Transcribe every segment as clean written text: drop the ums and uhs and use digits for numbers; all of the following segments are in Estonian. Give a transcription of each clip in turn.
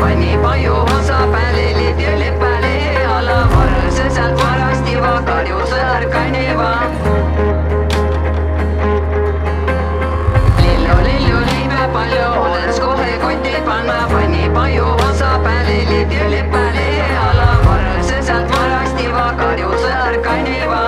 pani paju osa pääle, liidu lepale alla varse sealt varastiva karjuse ärkaniva. Lillu liibe palju, olles kohe kotti panna, pani paju osa pääle, liidu lepale alla varse sealt varastiva karjuse ärkaniva.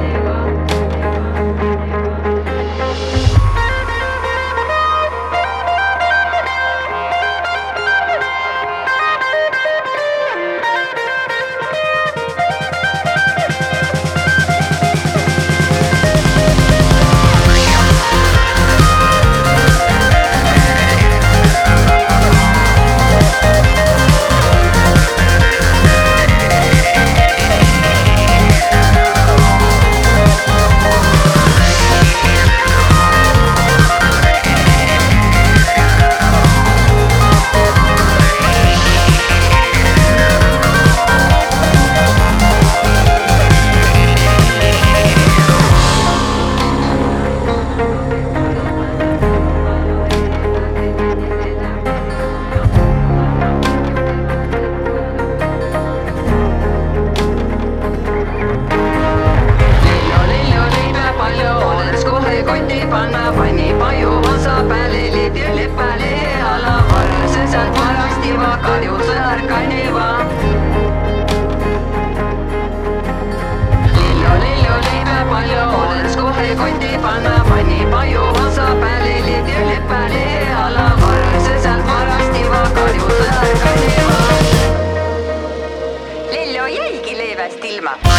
Panna pani paju osa pääle, liidu lepale alla varse sealt varastiva karjuse ärkaniva. Lillu liibe palju, olles kohe kotti panna, pani paju osa pääle, liidu lepale alla varse sealt varastiva karjuse ärkaniva. Lillu jäigi leevest ilma.